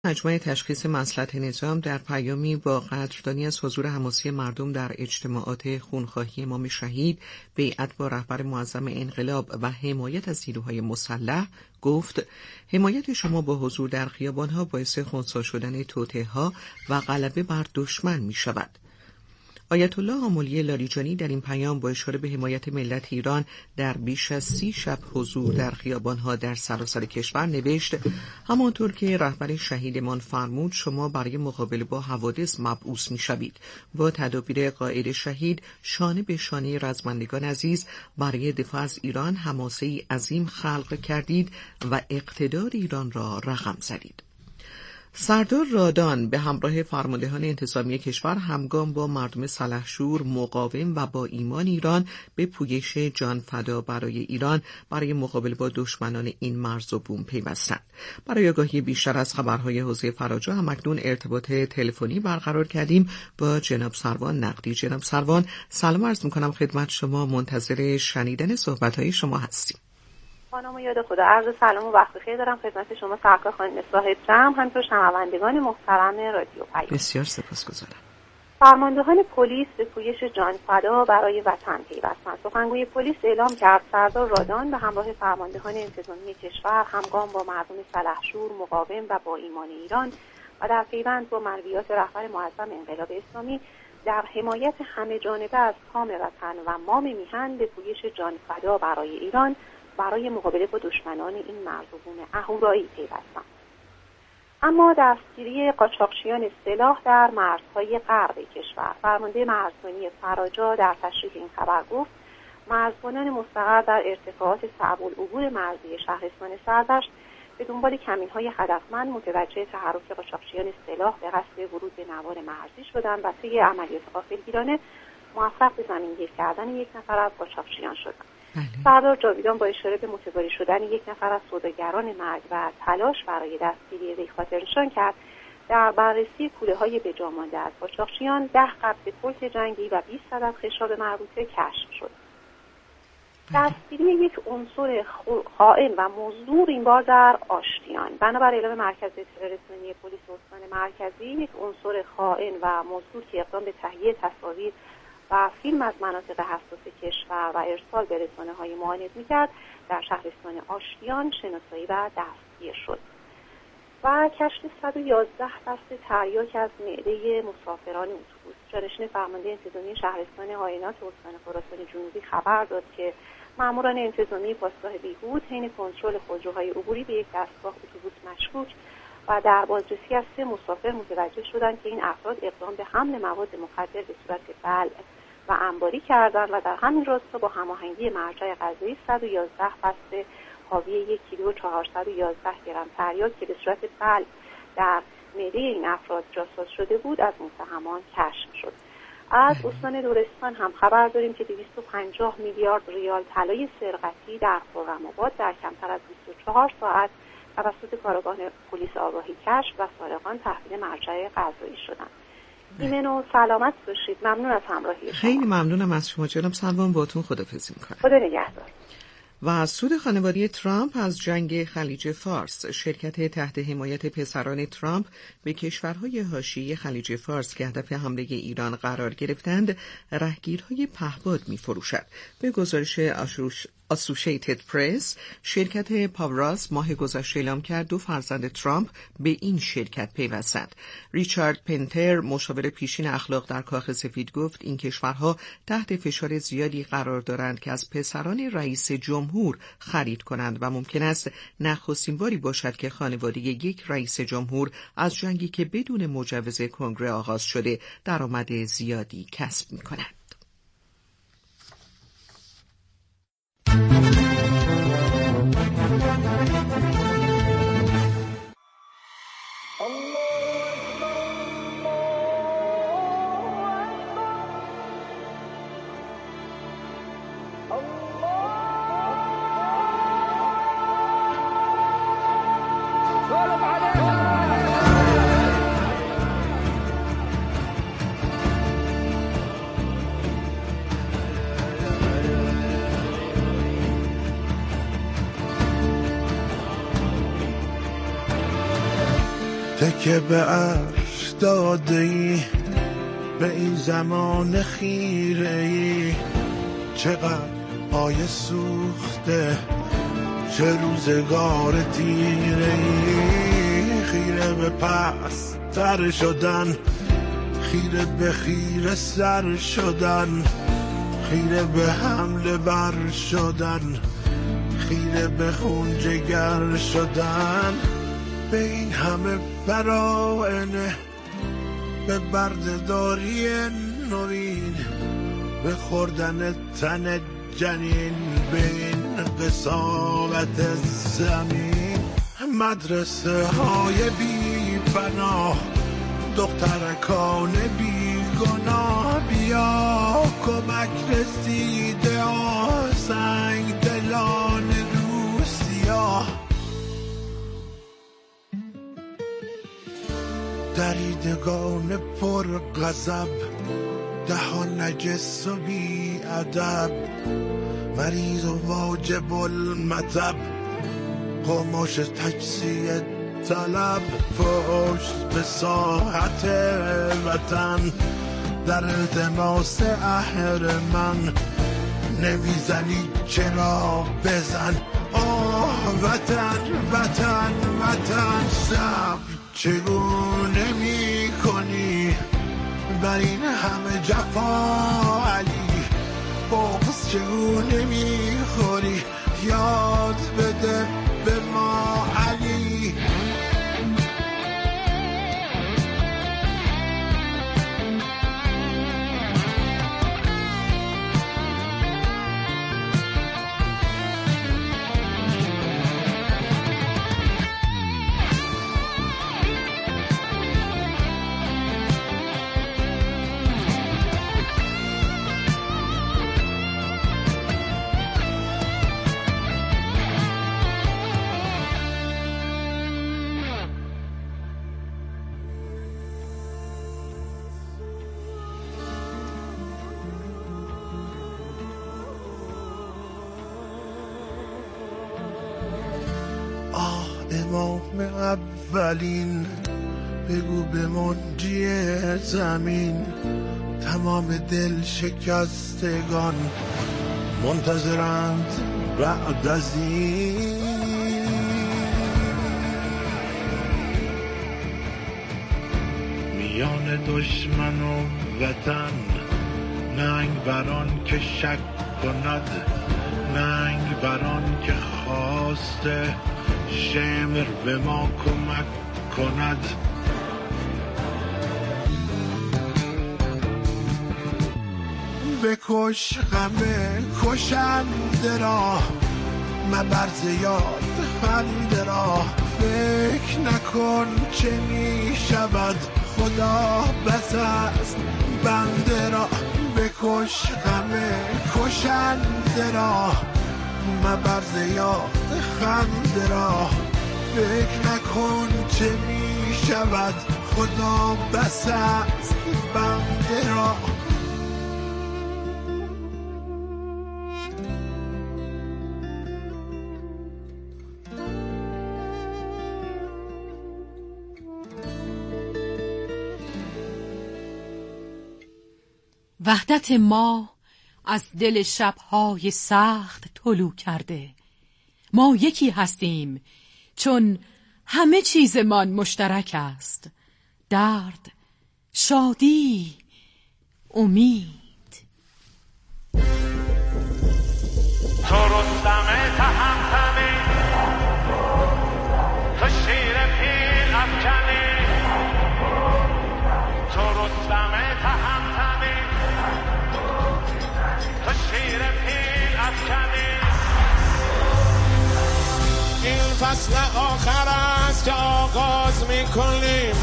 مجمع تشخیص مصلحت نظام در پیامی با قدردانی از حضور حماسی مردم در اجتماعات خونخواهی امام شهید، بیعت با رهبر معظم انقلاب و حمایت از نیروهای مسلح گفت: حمایت شما با حضور در خیابانها باعث خنثی شدن توطئه‌ها و غلبه بر دشمن می شود. آیت الله آملی لاریجانی در این پیام با اشاره به حمایت ملت ایران در بیش از 30 شب حضور در خیابانها در سراسر کشور نوشت: همانطور که رهبر شهیدمان فرمود، شما برای مقابله با حوادث مبعوث می‌شوید. با تدابیر قائد شهید شانه به شانه رزمندگان عزیز برای دفاع از ایران حماسه‌ای عظیم خلق کردید و اقتدار ایران را رقم زدید. سردار رادان به همراه فرماندهان انتظامی کشور همگام با مردم سلحشور، مقاوم و با ایمان ایران به پویش جان فدا برای ایران برای مقابله با دشمنان این مرز و بوم پیوستند. برای آگاهی بیشتر از خبرهای حوزه فراجا همکنون ارتباط تلفنی برقرار کردیم با جناب سروان نقدی. جناب سروان، سلام عرض می‌کنم خدمت شما، منتظر شنیدن صحبت‌های شما هستیم. خانم یاد خدا، عرض سلام و وقت بخیر دارم خدمت شما سرکار خانم صاحب جمع، همینطور شنوندگان محترم رادیو پیام. بسیار سپاسگزارم. فرماندهان پلیس به پویش جان فدا برای وطن پیوستند. سخنگوی پلیس اعلام کرد سردار رادان به همراه فرماندهان انتظامی کشور همگام با مردم سلحشور، مقاوم و با ایمان ایران و در پیوند با مرویات رهبر معظم انقلاب اسلامی در حمایت همه جانبه از کام وطن و مام میهن به پویش جان فدا برای ایران برای مقابله با دشمنان این مرز و بوم اهورایی پیوستند. اما دستگیری قاچاقچیان سلاح در مرزهای غرب کشور. فرمانده مرزبانی فراجا در تشریح این خبر گفت: مرزبانان مستقر در ارتفاعات صعب العبور مرزی شهرستان سردشت به دنبال کمین‌های هدفمند متوجه تحرک قاچاقچیان سلاح به قصد ورود به نوار مرزی شدند و طی عملیات غافلگیرانه موفق به زمینگیر کردن یک نفر از قاچاقچیان شدند. سردار جاویدان با اشاره به متواری شدن یک نفر از سوداگران مرگ و تلاش برای دستگیری وی خاطر نشان کرد در بررسی کوله‌های بجامانده از قاچاقچیان 10 قبض کلت جنگی و 20 صدف خشاب مربوطه کشف شد. دستگیری یک عنصر خائن و مزدور این بار در آشتیان. بنابر اعلام مرکز اطلاع رسانی پلیس استان مرکزی، یک عنصر خائن و مزدور که اقدام به تهیه تصاویر و فیلم از مناطق حساس کشور و ارسال به رسانه‌های معاند می‌کرد در شهرستان آشتیان شناسایی و دستگیر شد. و کشف 111 بسته تریاک از معده مسافران اتوبوس. جانشین فرمانده انتظامی شهرستان آینات استان خراسان جنوبی خبر داد که ماموران انتظامی پاسگاه بیهود حین کنترل خودروهای عبوری به یک دستگاه اتوبوس مشکوک و در بازرسی از 3 مسافر متوجه شدند که این افراد اقدام به حمل مواد مخدر به صورت بلع و انباری کردند و در همین راستا با هماهنگی مرجع قضایی 111 بسته حاوی 1 کیلو و 411 گرم تریاک که به صورت بلع در معده این افراد جاساز شده بود از متهمان کشف شد. از استان لرستان هم خبر داریم که 250 میلیارد ریال طلای سرقتی در خرم‌آباد در کمتر از 24 ساعت توسط کارآگاه پلیس آگاهی کشف و سارقان تحویل مرجع قضایی شدند. ایمن و سلامت باشید. ممنون از همراهی شما. خیلی ممنونم از شما جناب سروان. باهاتون خداحافظی می‌کنم. خدا نگهدار. و از سود خانواده ترامپ از جنگ خلیج فارس. شرکت تحت حمایت پسران ترامپ به کشورهای حاشیه خلیج فارس که هدف حمله ایران قرار گرفتند رهگیرهای پهپاد می‌فروشد. به گزارش اسوشیتد پرس، شرکت پاوراس ماه گذشته اعلام کرد 2 فرزند ترامپ به این شرکت پیوستند. ریچارد پنتر، مشاور پیشین اخلاق در کاخ سفید، گفت این کشورها تحت فشار زیادی قرار دارند که از پسران رئیس جمهور خرید کنند و ممکن است نخستین باری باشد که خانواده یک رئیس جمهور از جنگی که بدون مجوز کنگره آغاز شده درآمد زیادی کسب می‌کند. که به عرش داده ای، به این زمان خیره ای، چقدر آیه سوخته، چه روزگار تیره ای. خیره به پس تر شدن، خیره به خیره سر شدن، خیره به حمله بر شدن، خیره به خون جگر شدن. به این همه براینه، به بردهداری نوین، به خوردن تن جنین، به این قساوت زمین. مدرسه های بی پناه، دخترکان بی گناه، بیا کمک رسیده سنگ دلان روسیا. دریدگان پر غضب، دهان نجس و بی ادب، مریض و واجب المطب، قماش تجزیه طلب. پشت به ساحت وطن، در التماس اهرمن، نمیزنی چرا بزن. آه وطن وطن وطن، صبر چگونه می کنی بر این همه جفا علی؟ بغض چگونه می خوری، یاد بده به ما علی. امام اولین، بگو به منجی زمین، تمام دل شکستگان منتظرند بعد از این. میان دشمن و وطن، ننگ بران که شک کند، ننگ بران که خواسته شمر به ما کمک کند. بکش غم کشنده را، مبر زیاد خنده را، فکر نکن چه می شود، خدا بس است بنده را. بکش غم کشنده را، مبر زیاد خنده را، فکر نکن چه می شود، خدا بس است بنده را. وحدت ما از دل شب‌های سخت طلوع کرده، ما یکی هستیم چون همه چیزمان مشترک است، درد، شادی، امید. تو رستم تهمتمی، تو شیر پیل افکنی، تو رستم تهمتمی، تو شیر پیل افکنی. این فصل آخر است که آغاز میکنیم،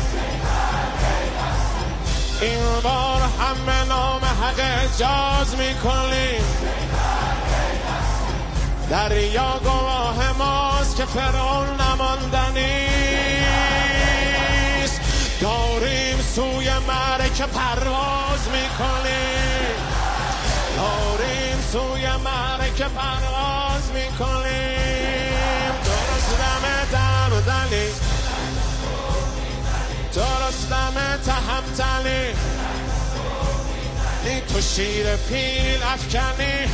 این بار همه نام حق اجاز میکنیم. دریا گواه ماست که فرعون نماندنیست، داریم سوی معرکه پرواز میکنیم، داریم سوی معرکه پرواز میکنیم. درست دم دلی رستم تهمتنی تو شیر پیل افکنی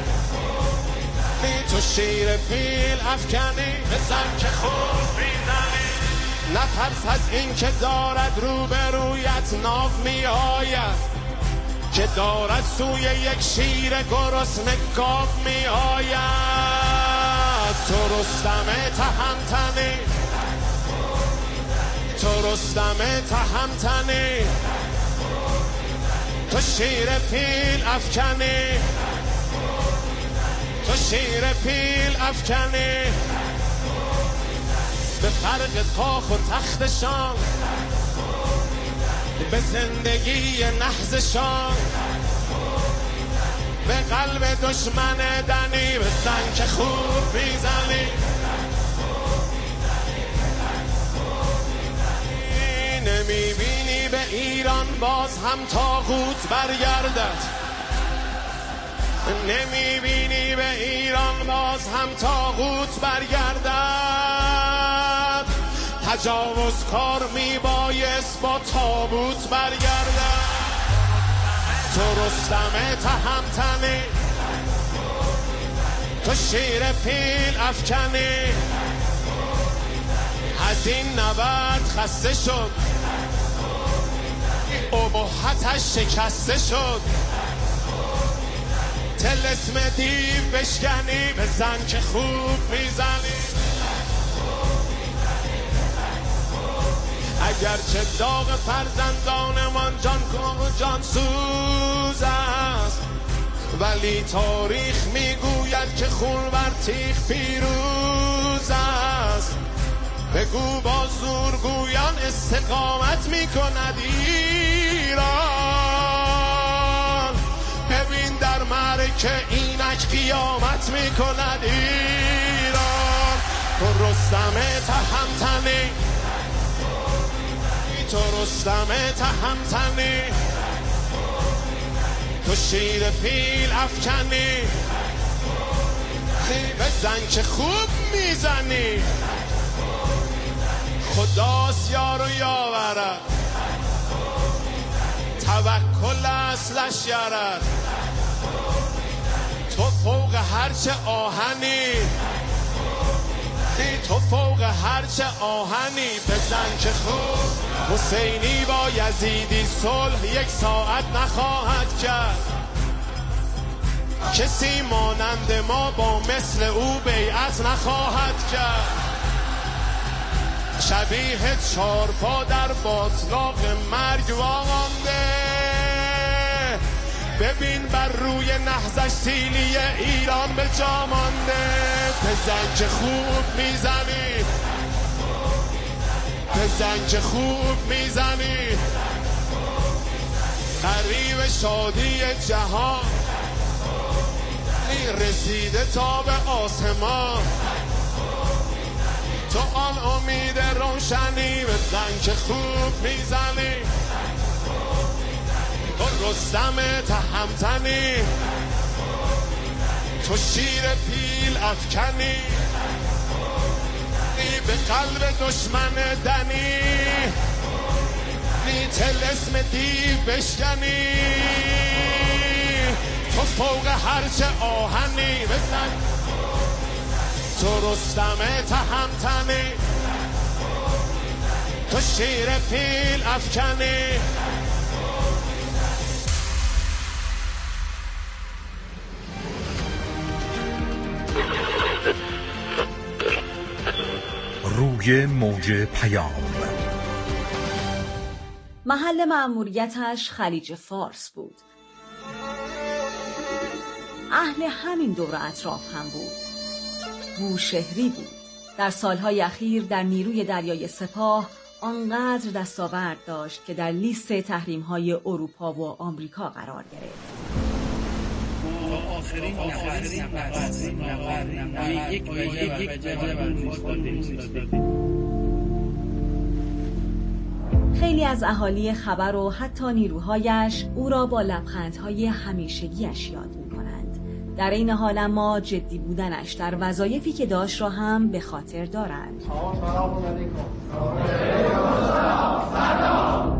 تو شیر پیل افکنی بزن که خوب میزنی نترس از این که دارد روبرویت ناو می آید که دارد سوی یک شیر گرسنه گاو می آید تو رستم تهمتنی تو رستم تهمتنی تو شیر پیل افکنی تو شیر پیل افکنی به فرق کاخ و تختشان به زندگی نحزشان به قلب دشمن دنی بزن که خوب میزنی نمیبینی به ایران باز هم طاغوت برگردد نمیبینی به ایران باز هم طاغوت برگردد تجاوز کار میبایست با تابوت برگردد تو رستم تهمتنی تو شیر پیل افکنی از این نبرد خسته شد ابهتش شکسته شد طلسم دیو بشکنی بزن که خوب میزنی اگرچه داغ فرزندانمان جان سوز است ولی تاریخ میگوید که خون بر تیغ پیروز است بگو با زورگویان استقامت میکند ایران ببین در معرکه اینک قیامت میکند ایران تو رستم تهمتنی تو رستم تهمتنی تو شیر پیل افکنی بزن که خوب میزنی خداست یار و یاورد توکل است لشکرت تو فوق هرچه آهنی تو فوق هرچه آهنی بزن که خوب حسینی با یزیدی صلح یک ساعت نخواهد کرد کسی مانند ما با مثل او بیعت نخواهد کرد شبیه چارپا در باطلاق مرگ واقانده ببین بر روی نهضش سیلی ایران به جا مانده بزن که خوب میزنی بزن که خوب میزنی قریب شادی جهان رسیده تا به آسمان تو آن امید روشنی بزن که خوب میزنی تو رستم تهمتنی تو شیر پیل افکنی به قلب دشمن دنی طلسم دیو بشکنی تو فوق هرچه آهنی بزن تو رستم تهمتنی تو شیر پیل افکنی روی موج پیام محل مأموریتش خلیج فارس بود. اهل همین دور اطراف هم بود. بوشهری بود. در سالهای اخیر در نیروی دریای سپاه آنقدر دستاورد داشت که در لیست تحریم‌های اروپا و آمریکا قرار گرفت. خیلی از اهالی خبر و حتی نیروهایش او را با لبخندهای همیشگیش یاد می‌کنند. در این حال اما جدی بودنش در وظایفی که داشت را هم به خاطر دارند.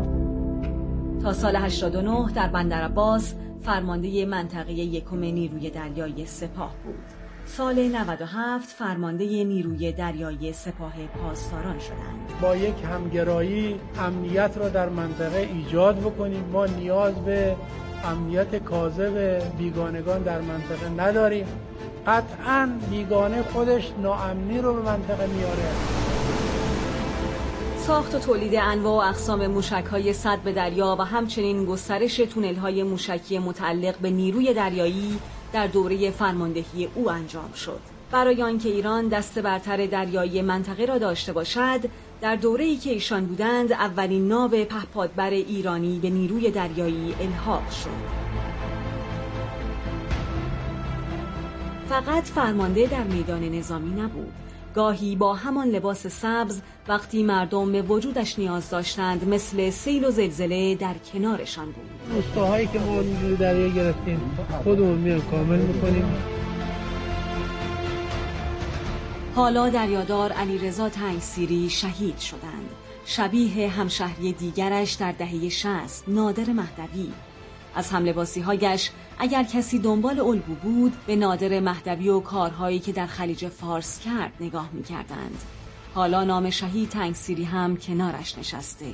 تا سال 89 در بندرعباس فرمانده منطقه یکم نیروی دریایی سپاه بود. سال 97 فرمانده نیروی دریایی سپاه پاسداران شدند. با یک همگرایی امنیت را در منطقه ایجاد بکنیم. ما نیاز به امنیت کاذب بیگانگان در منطقه نداریم. قطعاً بیگانه خودش ناامنی رو به منطقه میاره. ساخت و تولید انواع و اقسام موشک‌های سد به دریا و همچنین گسترش تونل‌های موشکی متعلق به نیروی دریایی در دوره فرماندهی او انجام شد. برای آنکه ایران دست برتر دریایی منطقه را داشته باشد، در دوره‌ای که ایشان بودند اولین ناو پهپادبر ایرانی به نیروی دریایی الحاق شد. فقط فرمانده در میدان نظامی نبود. گاهی با همان لباس سبز وقتی مردم به وجودش نیاز داشتند مثل سیل و زلزله در کنارشان بود. روستاهایی که ما نیروی دریایی گرفتیم خودمون میان کامل میکنیم. حالا دریادار علیرضا تنگسیری شهید شدند. شبیه همشهری دیگرش در دهه 60 نادر مهدوی. از هملباسی‌هایش اگر کسی دنبال الگو بود به نادر مهدوی و کارهایی که در خلیج فارس کرد نگاه می‌کردند. حالا نام شهید تنگسیری هم کنارش نشسته.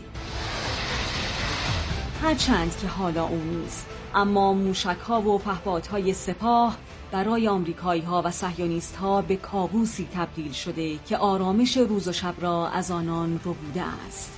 هرچند که حالا او نیست، اما موشک‌ها و پهپادهای سپاه برای آمریکایی‌ها و صهیونیست‌ها به کابوسی تبدیل شده که آرامش روز و شب را از آنان ربوده است.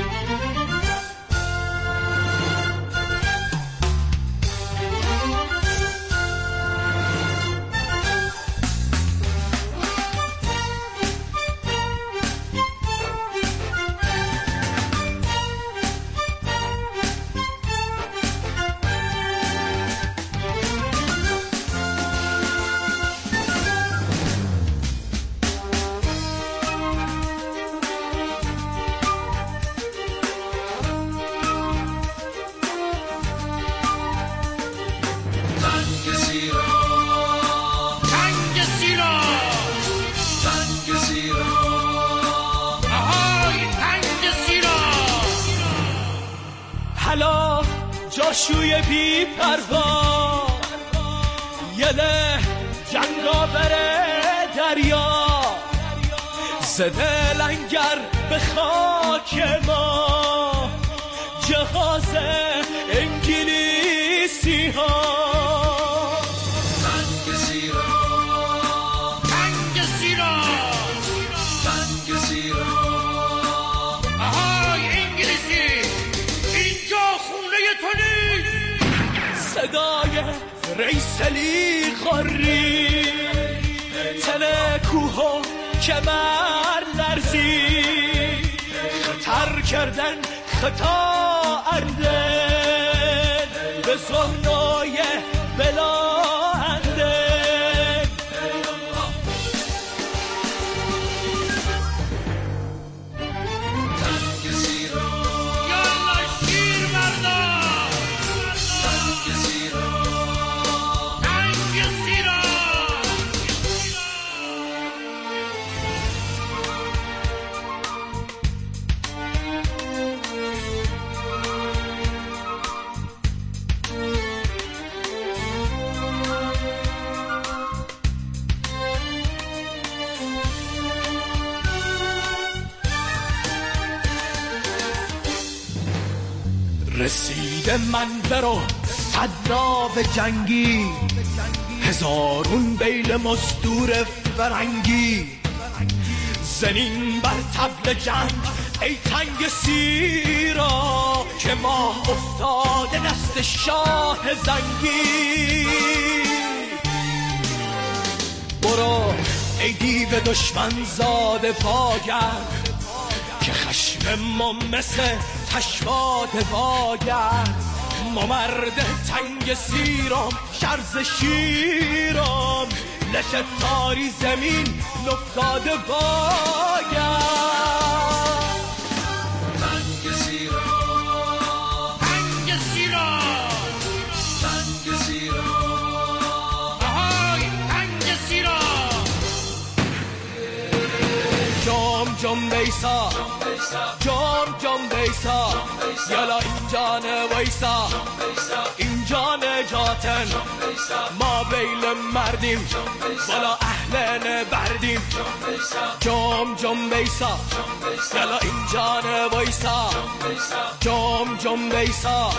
جاشوی بی پروا یله جنگاور دریا زده لنگر به خاک ما جهاز انگلیسی ها صدای ریسلی غاری تله کوه و کمر لرزی خطر کردن خطا اندن به زهنای بلا اندن رسیده من برو صد ناو جنگی هزارون بیل مزدور فرنگی زنین بر طبل جنگ ای تنگ سیرا که ما افتاده دست شاه زنگی برو ای دیو دشمن زاده پاگرد که خشم ما مثل تشواد واگرد ما مرد تنگ سیرام شرز شیرام لش تاری زمین نفتاده واگرد تنگ سیرام تنگ سیرام تنگ سیرام آهای تنگ سیرام جام جام بیسا جام بیسا یالا اینجا ویسا اینجا نجاتن ما بیل مردیم بالا اهل بردیم جام بیسا یالا اینجا ویسا جام بیسا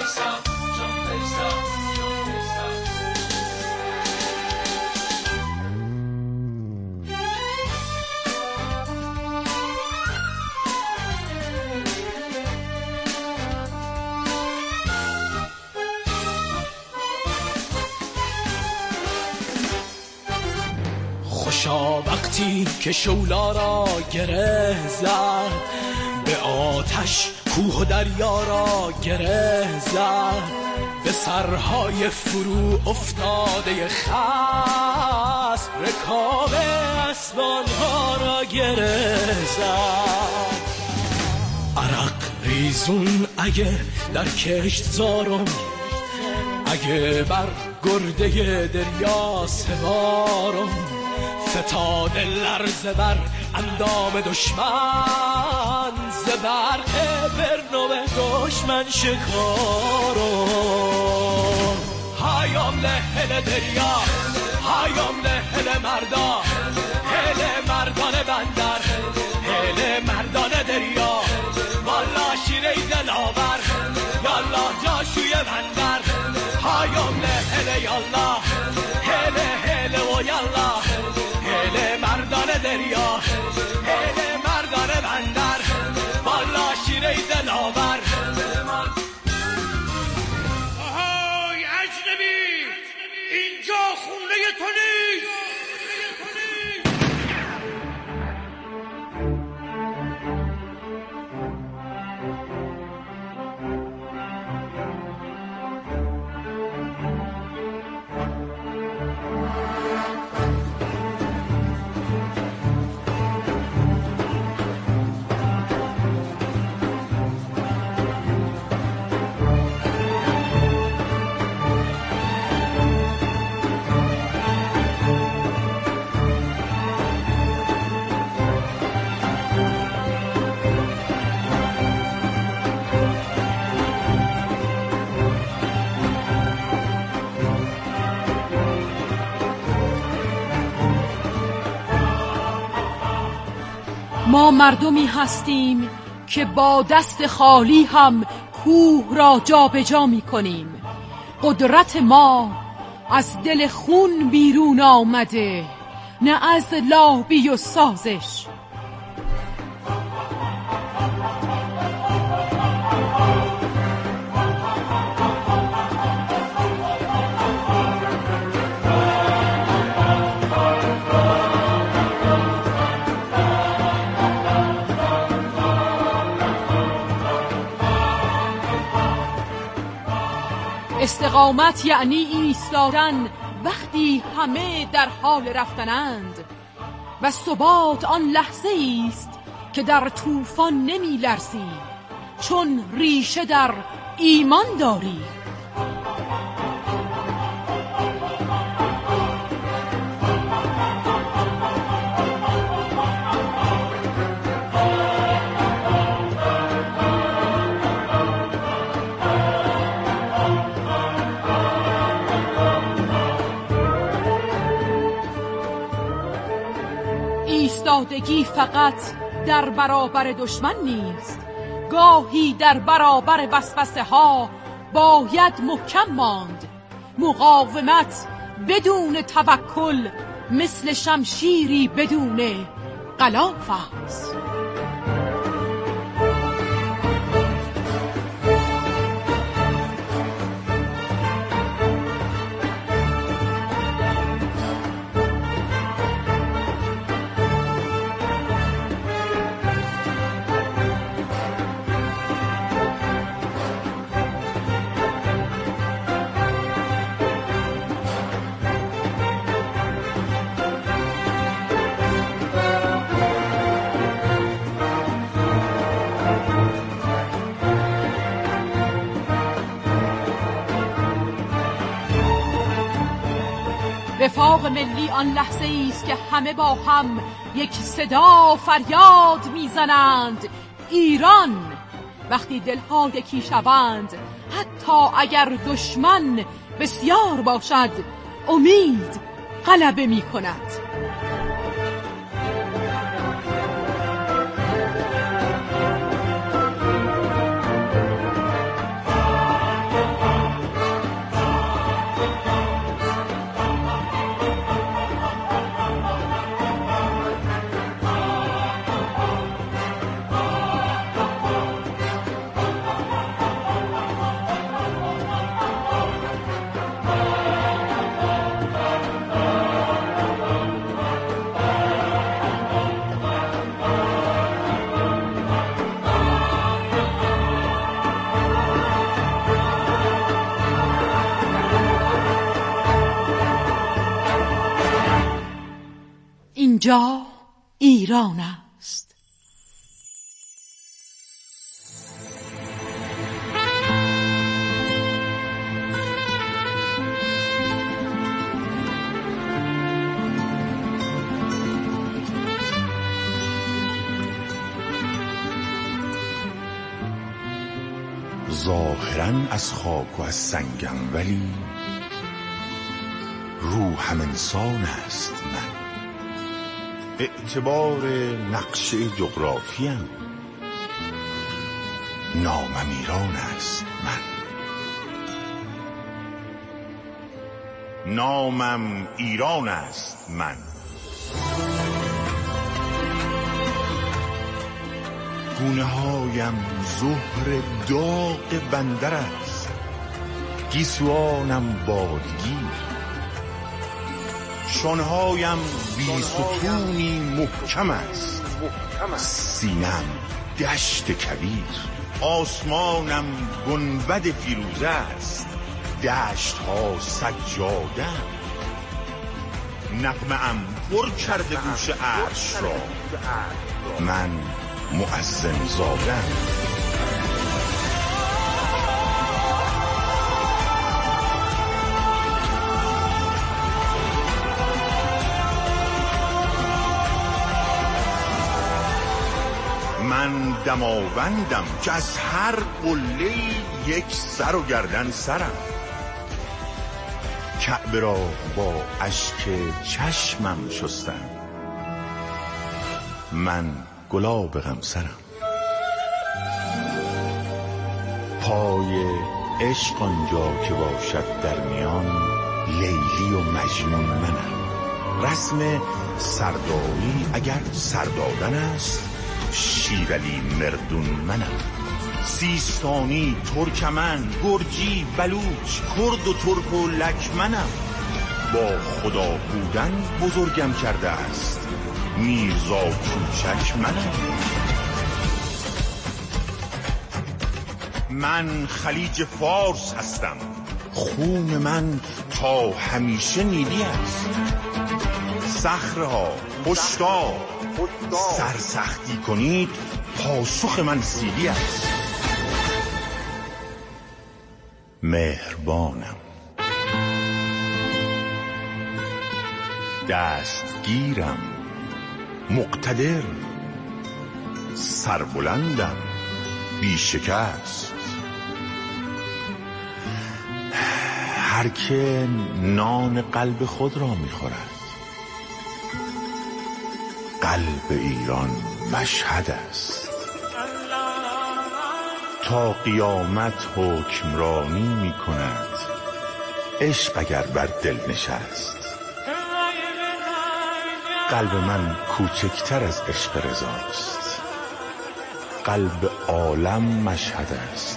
خوشا وقتی که شولا را گره زد به آتش کوه و دریا را گره زد به سرهای فرو افتاده خصم رکاب اسبانها را گره زد عرق ریزون اگه در کشت زارم اگه بر گرده دریا سوارم فتاده لرزه بر اندام دشمن ز برق برنو دشمن شکارم هایام لهل دریا هایام لهل مردا هل مردان بندر هل مردان دریا والا شیره دلاور یالا جاشوی بندر هایام لهل یالا هل هل و یالا هل مردان دریا هل مردان بندر بالا شیره دلاور آهای اجنبی اینجا خونه تو نیست ما مردمی هستیم که با دست خالی هم کوه را جابجا می کنیم. قدرت ما از دل خون بیرون آمده، نه از لابی و سازش. استقامت یعنی ایستادن وقتی همه در حال رفتنند و ثبات آن لحظه است که در طوفان نمی لرزی چون ریشه در ایمان داری. ایستادگی فقط در برابر دشمن نیست، گاهی در برابر وسوسه ها باید محکم ماند. مقاومت بدون توکل مثل شمشیری بدون غلاف است. وفاق ملی آن لحظه است که همه با هم یک صدا فریاد میزنند ایران. وقتی دلها یکی شوند، حتی اگر دشمن بسیار باشد، امید غلبه می کند. اینجا ایران است. ظاهراً از خاک و از سنگم، ولی روحم انسان است من. اعتبار نقشه جغرافیم، نامم ایران است من. نامم ایران است من. گونه هایم زهر داغ بندر است، گیسوانم بادگیر. شانهایم بی ستونی محکم است، سینم دشت کویر. آسمانم گنبد فیروزه است، دشت ها سجاده. نغمه ام پر کرده گوش عرش را، من مؤذن زادم. من دماوندم که از هر قله یک سر و گردن سرم. کعبه را با اشک چشمم شستم، من گلاب غمسرم. پای عشق آنجا که باشد در میان، لیلی و مجنون منم. رسم سرداری اگر سردادن است، شیرعلی مردون منم. سیستانی، ترکمن، گرجی، بلوچ، کرد و ترک و لکمنم. با خدا بودن بزرگم کرده است، میرزا کوچک منم. من خلیج فارس هستم، خون من تا همیشه نیلی است. صخره‌ها هشدار، سرسختی کنید، پاسخ من سیلی است. مهربانم، دستگیرم، مقتدر، سربلندم، بی شکست. هر که نان قلب خود را می‌خورد، قلب ایران مشهد است. تا قیامت حکمرانی می کند، عشق اگر بر دل نشست. قلب من کوچکتر از عشق رضاست، قلب عالم مشهد است.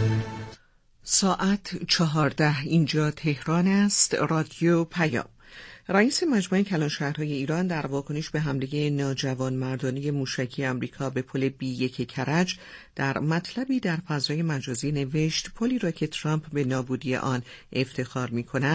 ساعت 14 اینجا تهران است. رادیو پیام. رئیس مجمع کلانشهرهای ایران در واکنش به حمله ناجوانمردانه موشکی آمریکا به پل B1 کرج در مطلبی در فضای مجازی نوشت پلی را که ترامپ به نابودی آن افتخار می‌کند